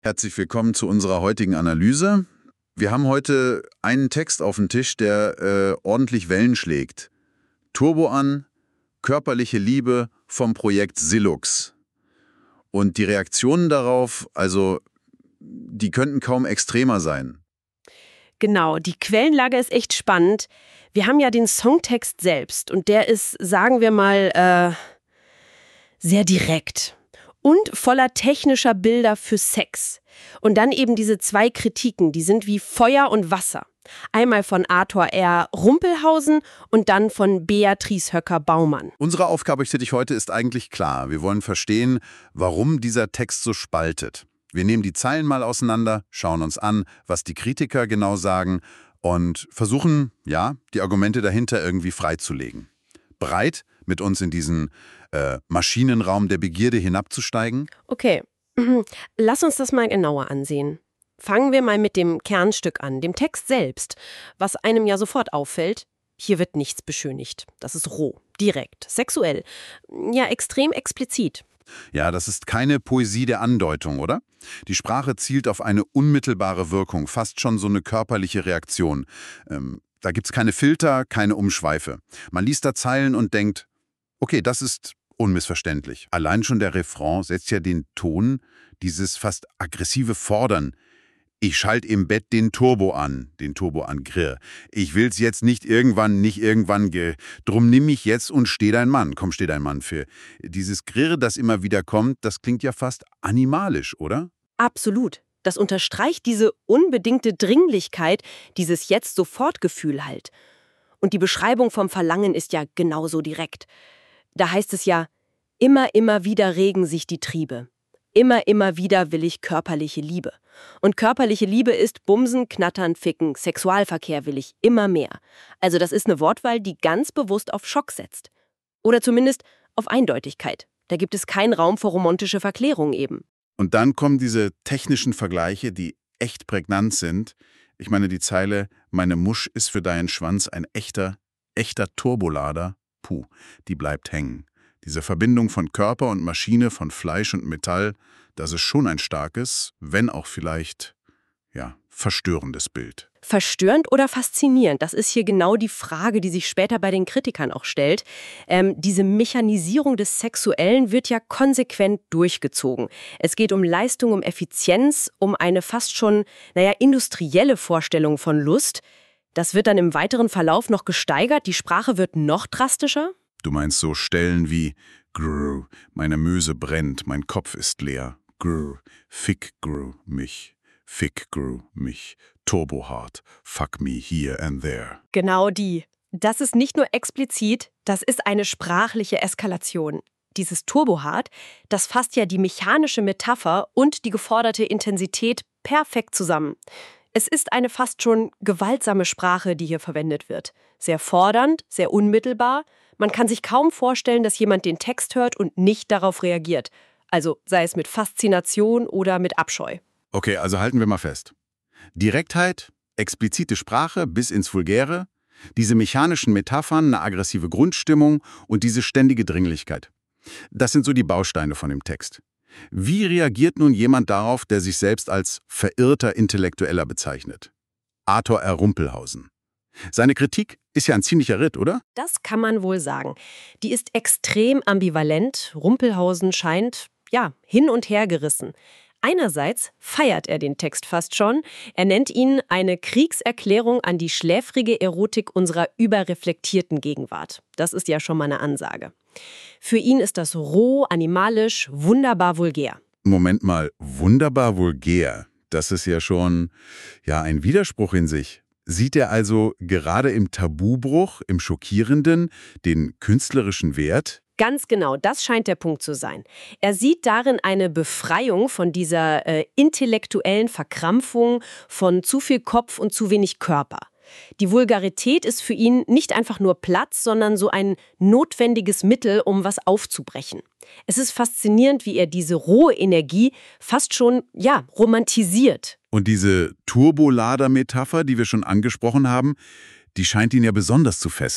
Herzlich willkommen zu unserer heutigen Analyse. Wir haben heute einen Text auf dem Tisch, der ordentlich Wellen schlägt. Turbo an, körperliche Liebe vom Projekt Sillux. Und die Reaktionen darauf, also die könnten kaum extremer sein. Genau, die Quellenlage ist echt spannend. Wir haben ja den Songtext selbst und der ist, sagen wir mal, sehr direkt und voller technischer Bilder für Sex. Und dann eben diese zwei Kritiken, die sind wie Feuer und Wasser. Einmal von Arthur R. Rumpelhausen und dann von Beatrice Höcker-Baumann. Unsere Aufgabe für dich heute ist eigentlich klar. Wir wollen verstehen, warum dieser Text so spaltet. Wir nehmen die Zeilen mal auseinander, schauen uns an, was die Kritiker genau sagen und versuchen, die Argumente dahinter irgendwie freizulegen. Bereit, mit uns in diesen Maschinenraum der Begierde hinabzusteigen? Okay, lass uns das mal genauer ansehen. Fangen wir mal mit dem Kernstück an, dem Text selbst. Was einem ja sofort auffällt, hier wird nichts beschönigt. Das ist roh, direkt, sexuell, ja extrem explizit. Ja, das ist keine Poesie der Andeutung, oder? Die Sprache zielt auf eine unmittelbare Wirkung, fast schon so eine körperliche Reaktion. Da gibt's keine Filter, keine Umschweife. Man liest da Zeilen und denkt, okay, das ist unmissverständlich. Allein schon der Refrain setzt ja den Ton, dieses fast aggressive Fordern. Ich schalte im Bett den Turbo an Grr. Ich will's jetzt nicht irgendwann, drum nimm mich jetzt und steh dein Mann. Komm, steh dein Mann für. Dieses Grr, das immer wieder kommt, das klingt ja fast animalisch, oder? Absolut. Das unterstreicht diese unbedingte Dringlichkeit, dieses Jetzt-Sofort-Gefühl halt. Und die Beschreibung vom Verlangen ist ja genauso direkt. Da heißt es ja, immer wieder regen sich die Triebe. Immer wieder will ich körperliche Liebe. Und körperliche Liebe ist Bumsen, Knattern, Ficken, Sexualverkehr will ich immer mehr. Also das ist eine Wortwahl, die ganz bewusst auf Schock setzt. Oder zumindest auf Eindeutigkeit. Da gibt es keinen Raum für romantische Verklärung eben. Und dann kommen diese technischen Vergleiche, die echt prägnant sind. Ich meine, die Zeile, meine Musch ist für deinen Schwanz ein echter Turbolader. Puh, die bleibt hängen. Diese Verbindung von Körper und Maschine, von Fleisch und Metall, das ist schon ein starkes, wenn auch vielleicht, verstörendes Bild. Verstörend oder faszinierend? Das ist hier genau die Frage, die sich später bei den Kritikern auch stellt. Diese Mechanisierung des Sexuellen wird ja konsequent durchgezogen. Es geht um Leistung, um Effizienz, um eine fast schon, industrielle Vorstellung von Lust. Das wird dann im weiteren Verlauf noch gesteigert. Die Sprache wird noch drastischer. Du meinst so Stellen wie Grr, meine Möse brennt, mein Kopf ist leer. Grr, fick mich, turbohart, fuck me here and there. Genau die. Das ist nicht nur explizit, das ist eine sprachliche Eskalation. Dieses Turbohart, das fasst ja die mechanische Metapher und die geforderte Intensität perfekt zusammen. Es ist eine fast schon gewaltsame Sprache, die hier verwendet wird. Sehr fordernd, sehr unmittelbar. Man kann sich kaum vorstellen, dass jemand den Text hört und nicht darauf reagiert. Also sei es mit Faszination oder mit Abscheu. Okay, also halten wir mal fest. Direktheit, explizite Sprache bis ins Vulgäre, diese mechanischen Metaphern, eine aggressive Grundstimmung und diese ständige Dringlichkeit. Das sind so die Bausteine von dem Text. Wie reagiert nun jemand darauf, der sich selbst als verirrter Intellektueller bezeichnet? Arthur R. Rumpelhausen. Seine Kritik ist ja ein ziemlicher Ritt, oder? Das kann man wohl sagen. Die ist extrem ambivalent. Rumpelhausen scheint, hin und her gerissen. Einerseits feiert er den Text fast schon. Er nennt ihn eine Kriegserklärung an die schläfrige Erotik unserer überreflektierten Gegenwart. Das ist ja schon mal eine Ansage. Für ihn ist das roh, animalisch, wunderbar vulgär. Moment mal, wunderbar vulgär. Das ist ja schon, ein Widerspruch in sich. Sieht er also gerade im Tabubruch, im Schockierenden, den künstlerischen Wert? Ganz genau, das scheint der Punkt zu sein. Er sieht darin eine Befreiung von dieser intellektuellen Verkrampfung, von zu viel Kopf und zu wenig Körper. Die Vulgarität ist für ihn nicht einfach nur Platz, sondern so ein notwendiges Mittel, um was aufzubrechen. Es ist faszinierend, wie er diese rohe Energie fast schon, romantisiert. Und diese Turbolader-Metapher, die wir schon angesprochen haben, die scheint ihn ja besonders zu fesseln.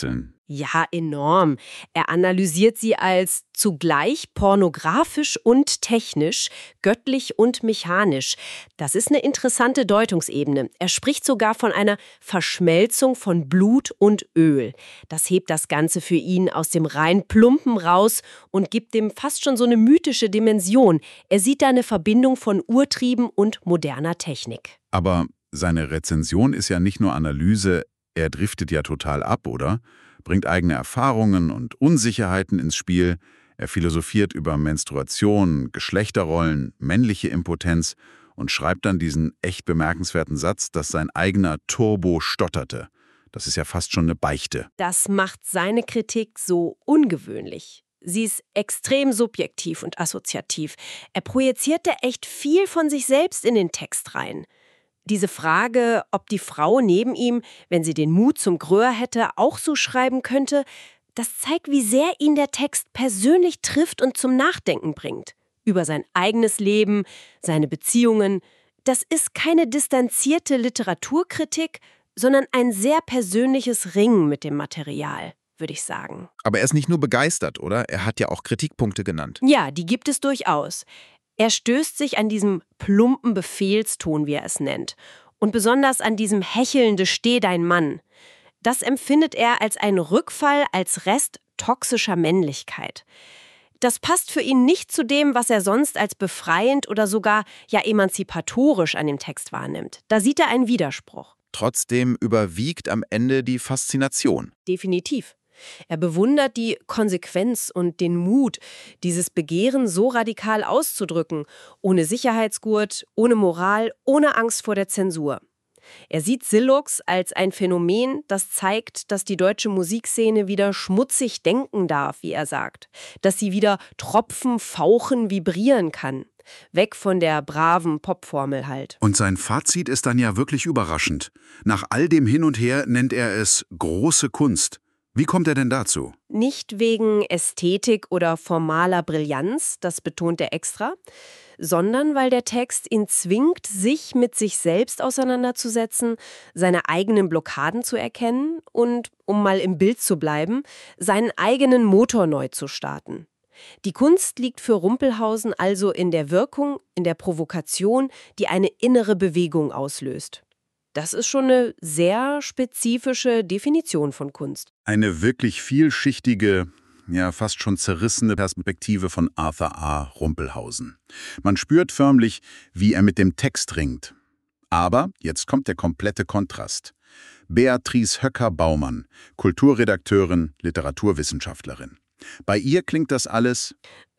Ja, enorm. Er analysiert sie als zugleich pornografisch und technisch, göttlich und mechanisch. Das ist eine interessante Deutungsebene. Er spricht sogar von einer Verschmelzung von Blut und Öl. Das hebt das Ganze für ihn aus dem rein Plumpen raus und gibt dem fast schon so eine mythische Dimension. Er sieht da eine Verbindung von Urtrieben und moderner Technik. Aber seine Rezension ist ja nicht nur Analyse, er driftet ja total ab, oder? Bringt eigene Erfahrungen und Unsicherheiten ins Spiel. Er philosophiert über Menstruation, Geschlechterrollen, männliche Impotenz und schreibt dann diesen echt bemerkenswerten Satz, dass sein eigener Turbo stotterte. Das ist ja fast schon eine Beichte. Das macht seine Kritik so ungewöhnlich. Sie ist extrem subjektiv und assoziativ. Er projizierte echt viel von sich selbst in den Text rein. Diese Frage, ob die Frau neben ihm, wenn sie den Mut zum Gröhr hätte, auch so schreiben könnte, das zeigt, wie sehr ihn der Text persönlich trifft und zum Nachdenken bringt. Über sein eigenes Leben, seine Beziehungen. Das ist keine distanzierte Literaturkritik, sondern ein sehr persönliches Ringen mit dem Material, würde ich sagen. Aber er ist nicht nur begeistert, oder? Er hat ja auch Kritikpunkte genannt. Ja, die gibt es durchaus. Er stößt sich an diesem plumpen Befehlston, wie er es nennt, und besonders an diesem hechelnde Steh dein Mann. Das empfindet er als einen Rückfall, als Rest toxischer Männlichkeit. Das passt für ihn nicht zu dem, was er sonst als befreiend oder sogar ja emanzipatorisch an dem Text wahrnimmt. Da sieht er einen Widerspruch. Trotzdem überwiegt am Ende die Faszination. Definitiv. Er bewundert die Konsequenz und den Mut, dieses Begehren so radikal auszudrücken, ohne Sicherheitsgurt, ohne Moral, ohne Angst vor der Zensur. Er sieht Sillux als ein Phänomen, das zeigt, dass die deutsche Musikszene wieder schmutzig denken darf, wie er sagt, dass sie wieder tropfen, fauchen, vibrieren kann. Weg von der braven Popformel halt. Und sein Fazit ist dann ja wirklich überraschend. Nach all dem Hin und Her nennt er es große Kunst. Wie kommt er denn dazu? Nicht wegen Ästhetik oder formaler Brillanz, das betont er extra, sondern weil der Text ihn zwingt, sich mit sich selbst auseinanderzusetzen, seine eigenen Blockaden zu erkennen und, um mal im Bild zu bleiben, seinen eigenen Motor neu zu starten. Die Kunst liegt für Rumpelhausen also in der Wirkung, in der Provokation, die eine innere Bewegung auslöst. Das ist schon eine sehr spezifische Definition von Kunst. Eine wirklich vielschichtige, ja fast schon zerrissene Perspektive von Arthur A. Rumpelhausen. Man spürt förmlich, wie er mit dem Text ringt. Aber jetzt kommt der komplette Kontrast. Beatrice Höcker-Baumann, Kulturredakteurin, Literaturwissenschaftlerin. Bei ihr klingt das alles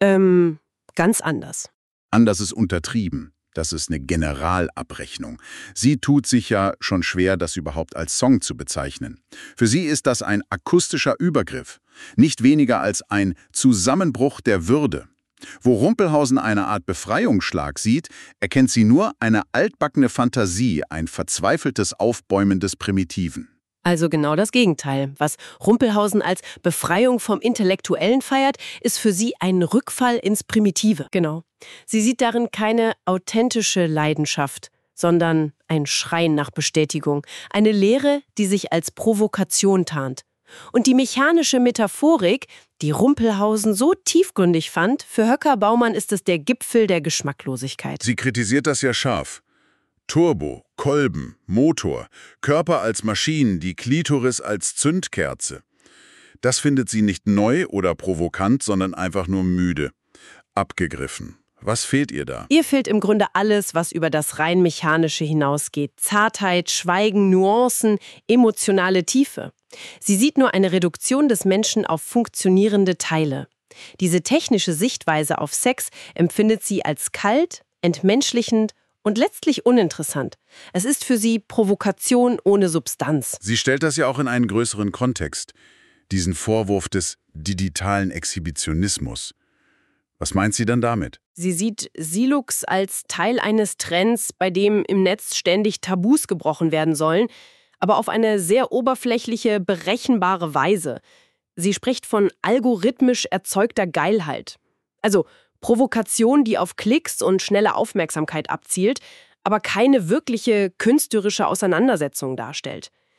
Ganz anders. anders ist untertrieben. Das ist eine Generalabrechnung. Sie tut sich ja schon schwer, das überhaupt als Song zu bezeichnen. Für sie ist das ein akustischer Übergriff, nicht weniger als ein Zusammenbruch der Würde. Wo Rumpelhausen eine Art Befreiungsschlag sieht, erkennt sie nur eine altbackene Fantasie, ein verzweifeltes Aufbäumen des Primitiven. Also genau das Gegenteil. Was Rumpelhausen als Befreiung vom Intellektuellen feiert, ist für sie ein Rückfall ins Primitive. Genau. Sie sieht darin keine authentische Leidenschaft, sondern ein Schreien nach Bestätigung. Eine Lehre, die sich als Provokation tarnt. Und die mechanische Metaphorik, die Rumpelhausen so tiefgründig fand, für Höcker-Baumann ist es der Gipfel der Geschmacklosigkeit. Sie kritisiert das ja scharf. Turbo, Kolben, Motor, Körper als Maschinen, die Klitoris als Zündkerze. Das findet sie nicht neu oder provokant, sondern einfach nur müde. Abgegriffen. Was fehlt ihr da? Ihr fehlt im Grunde alles, was über das rein Mechanische hinausgeht. Zartheit, Schweigen, Nuancen, emotionale Tiefe. Sie sieht nur eine Reduktion des Menschen auf funktionierende Teile. Diese technische Sichtweise auf Sex empfindet sie als kalt, entmenschlichend und letztlich uninteressant. Es ist für sie Provokation ohne Substanz. Sie stellt das ja auch in einen größeren Kontext. Diesen Vorwurf des digitalen Exhibitionismus. Was meint sie dann damit? Sie sieht Sillux als Teil eines Trends, bei dem im Netz ständig Tabus gebrochen werden sollen, aber auf eine sehr oberflächliche, berechenbare Weise. Sie spricht von algorithmisch erzeugter Geilheit. Also Provokation, die auf Klicks und schnelle Aufmerksamkeit abzielt, aber keine wirkliche künstlerische Auseinandersetzung darstellt.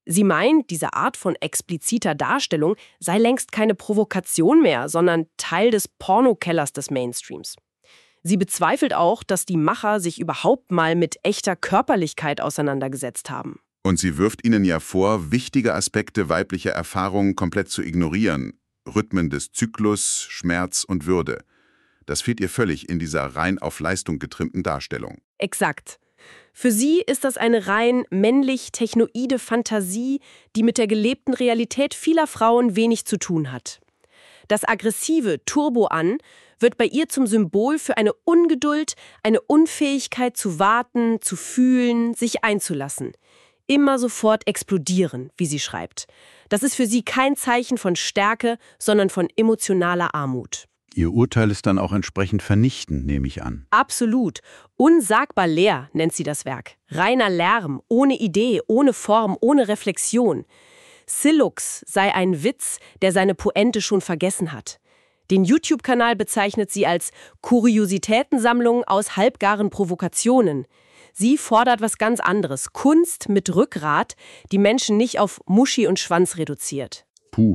Sie meint, diese Art von expliziter Darstellung sei längst keine Provokation mehr, sondern Teil des Pornokellers des Mainstreams. Sie bezweifelt auch, dass die Macher sich überhaupt mal mit echter Körperlichkeit auseinandergesetzt haben. Und sie wirft ihnen ja vor, wichtige Aspekte weiblicher Erfahrungen komplett zu ignorieren. Rhythmen des Zyklus, Schmerz und Würde. Das fehlt ihr völlig in dieser rein auf Leistung getrimmten Darstellung. Exakt. Für sie ist das eine rein männlich-technoide Fantasie, die mit der gelebten Realität vieler Frauen wenig zu tun hat. Das aggressive Turbo-An wird bei ihr zum Symbol für eine Ungeduld, eine Unfähigkeit zu warten, zu fühlen, sich einzulassen. Immer sofort explodieren, wie sie schreibt. Das ist für sie kein Zeichen von Stärke, sondern von emotionaler Armut. Ihr Urteil ist dann auch entsprechend vernichtend, nehme ich an. Absolut. Unsagbar leer nennt sie das Werk. Reiner Lärm, ohne Idee, ohne Form, ohne Reflexion. Sillux sei ein Witz, der seine Pointe schon vergessen hat. Den YouTube-Kanal bezeichnet sie als Kuriositätensammlung aus halbgaren Provokationen. Sie fordert was ganz anderes. Kunst mit Rückgrat, die Menschen nicht auf Muschi und Schwanz reduziert. Puh,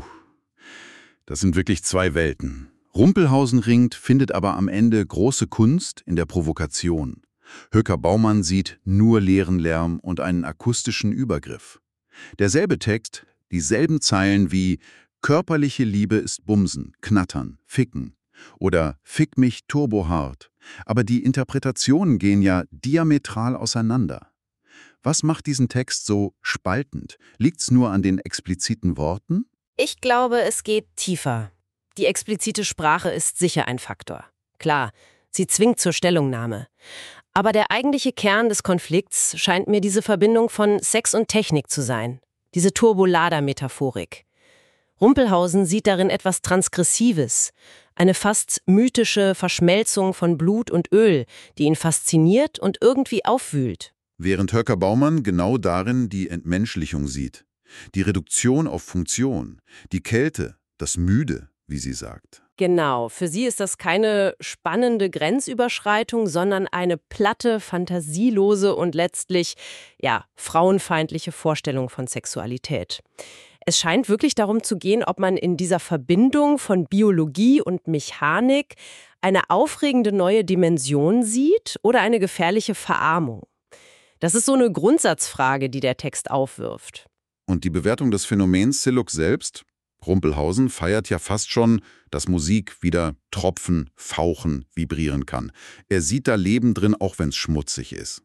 das sind wirklich zwei Welten. Rumpelhausen ringt, findet aber am Ende große Kunst in der Provokation. Höcker-Baumann sieht nur leeren Lärm und einen akustischen Übergriff. Derselbe Text, dieselben Zeilen wie »Körperliche Liebe ist Bumsen, Knattern, Ficken« oder »Fick mich turbohart«. Aber die Interpretationen gehen ja diametral auseinander. Was macht diesen Text so spaltend? Liegt's nur an den expliziten Worten? Ich glaube, es geht tiefer. Die explizite Sprache ist sicher ein Faktor. Klar, sie zwingt zur Stellungnahme. Aber der eigentliche Kern des Konflikts scheint mir diese Verbindung von Sex und Technik zu sein. Diese Turbolader-Metaphorik. Rumpelhausen sieht darin etwas Transgressives, eine fast mythische Verschmelzung von Blut und Öl, die ihn fasziniert und irgendwie aufwühlt. Während Höcker-Baumann genau darin die Entmenschlichung sieht. Die Reduktion auf Funktion, die Kälte, das Müde, wie sie sagt. Genau, für sie ist das keine spannende Grenzüberschreitung, sondern eine platte, fantasielose und letztlich, frauenfeindliche Vorstellung von Sexualität. Es scheint wirklich darum zu gehen, ob man in dieser Verbindung von Biologie und Mechanik eine aufregende neue Dimension sieht oder eine gefährliche Verarmung. Das ist so eine Grundsatzfrage, die der Text aufwirft. Und die Bewertung des Phänomens Sillux selbst? Rumpelhausen feiert ja fast schon, dass Musik wieder tropfen, fauchen, vibrieren kann. Er sieht da Leben drin, auch wenn es schmutzig ist.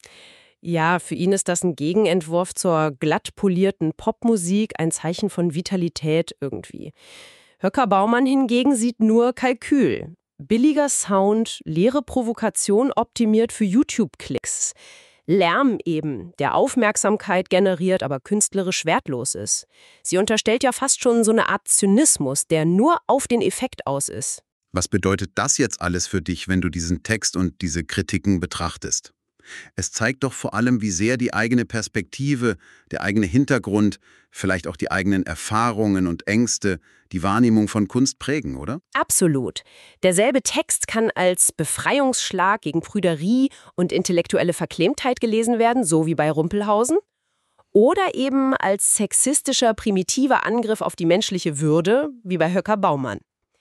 Ja, für ihn ist das ein Gegenentwurf zur glatt polierten Popmusik, ein Zeichen von Vitalität irgendwie. Höcker-Baumann hingegen sieht nur Kalkül. Billiger Sound, leere Provokation optimiert für YouTube-Klicks. Lärm eben, der Aufmerksamkeit generiert, aber künstlerisch wertlos ist. Sie unterstellt ja fast schon so eine Art Zynismus, der nur auf den Effekt aus ist. Was bedeutet das jetzt alles für dich, wenn du diesen Text und diese Kritiken betrachtest? Es zeigt doch vor allem, wie sehr die eigene Perspektive, der eigene Hintergrund, vielleicht auch die eigenen Erfahrungen und Ängste die Wahrnehmung von Kunst prägen, oder? Absolut. Derselbe Text kann als Befreiungsschlag gegen Prüderie und intellektuelle Verklemmtheit gelesen werden, so wie bei Rumpelhausen. Oder eben als sexistischer, primitiver Angriff auf die menschliche Würde, wie bei Höcker-Baumann.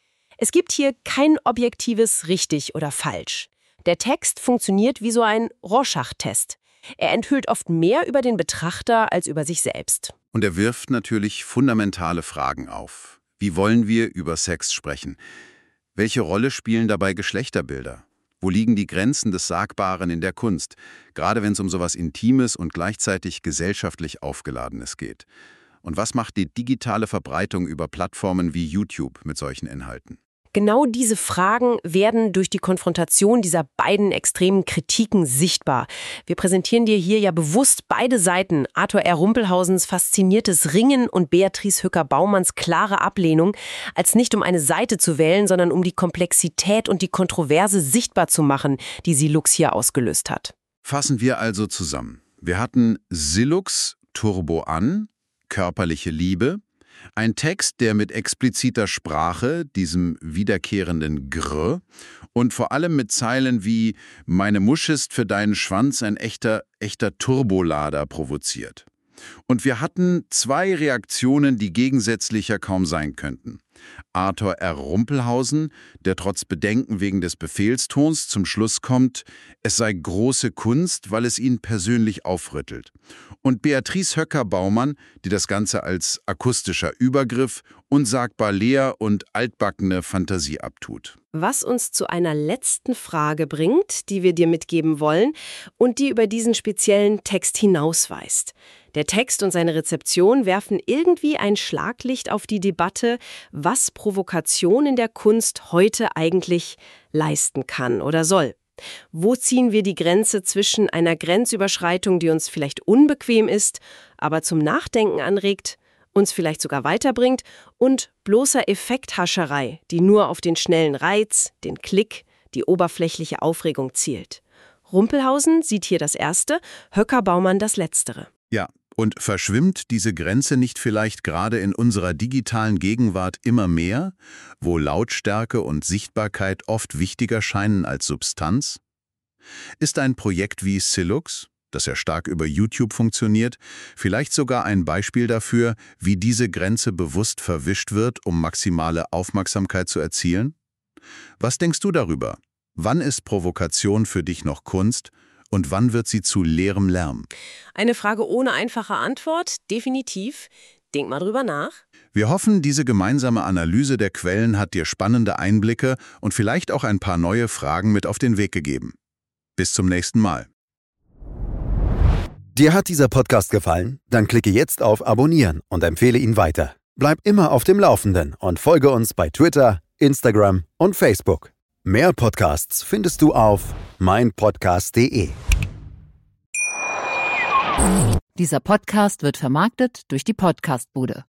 Es gibt hier kein objektives richtig oder falsch. Der Text funktioniert wie so ein Rorschach-Test. Er enthüllt oft mehr über den Betrachter als über sich selbst. Und er wirft natürlich fundamentale Fragen auf. Wie wollen wir über Sex sprechen? Welche Rolle spielen dabei Geschlechterbilder? Wo liegen die Grenzen des Sagbaren in der Kunst? Gerade wenn es um sowas Intimes und gleichzeitig gesellschaftlich Aufgeladenes geht. Und was macht die digitale Verbreitung über Plattformen wie YouTube mit solchen Inhalten? Genau diese Fragen werden durch die Konfrontation dieser beiden extremen Kritiken sichtbar. Wir präsentieren dir hier ja bewusst beide Seiten. Arthur R. Rumpelhausens fasziniertes Ringen und Beatrice Höcker-Baumanns klare Ablehnung, als nicht um eine Seite zu wählen, sondern um die Komplexität und die Kontroverse sichtbar zu machen, die Sillux hier ausgelöst hat. Fassen wir also zusammen. Wir hatten Sillux, Turbo-An, körperliche Liebe. Ein Text, der mit expliziter Sprache, diesem wiederkehrenden Grr und vor allem mit Zeilen wie »Meine Musch ist für deinen Schwanz ein echter Turbolader« provoziert. Und wir hatten 2 Reaktionen, die gegensätzlicher kaum sein könnten. Arthur R. Rumpelhausen, der trotz Bedenken wegen des Befehlstons zum Schluss kommt, es sei große Kunst, weil es ihn persönlich aufrüttelt. Und Beatrice Höcker-Baumann, die das Ganze als akustischer Übergriff, unsagbar leer und altbackene Fantasie abtut. Was uns zu einer letzten Frage bringt, die wir dir mitgeben wollen und die über diesen speziellen Text hinausweist. Der Text und seine Rezeption werfen irgendwie ein Schlaglicht auf die Debatte, was Provokation in der Kunst heute eigentlich leisten kann oder soll. Wo ziehen wir die Grenze zwischen einer Grenzüberschreitung, die uns vielleicht unbequem ist, aber zum Nachdenken anregt, uns vielleicht sogar weiterbringt, und bloßer Effekthascherei, die nur auf den schnellen Reiz, den Klick, die oberflächliche Aufregung zielt? Rumpelhausen sieht hier das Erste, Höcker-Baumann das Letztere. Ja, und verschwimmt diese Grenze nicht vielleicht gerade in unserer digitalen Gegenwart immer mehr, wo Lautstärke und Sichtbarkeit oft wichtiger scheinen als Substanz? Ist ein Projekt wie Silux, das ja stark über YouTube funktioniert, vielleicht sogar ein Beispiel dafür, wie diese Grenze bewusst verwischt wird, um maximale Aufmerksamkeit zu erzielen? Was denkst du darüber? Wann ist Provokation für dich noch Kunst? Und wann wird sie zu leerem Lärm? Eine Frage ohne einfache Antwort, definitiv. Denk mal drüber nach. Wir hoffen, diese gemeinsame Analyse der Quellen hat dir spannende Einblicke und vielleicht auch ein paar neue Fragen mit auf den Weg gegeben. Bis zum nächsten Mal. Dir hat dieser Podcast gefallen? Dann klicke jetzt auf Abonnieren und empfehle ihn weiter. Bleib immer auf dem Laufenden und folge uns bei Twitter, Instagram und Facebook. Mehr Podcasts findest du auf meinpodcast.de. Dieser Podcast wird vermarktet durch die Podcast-Bude.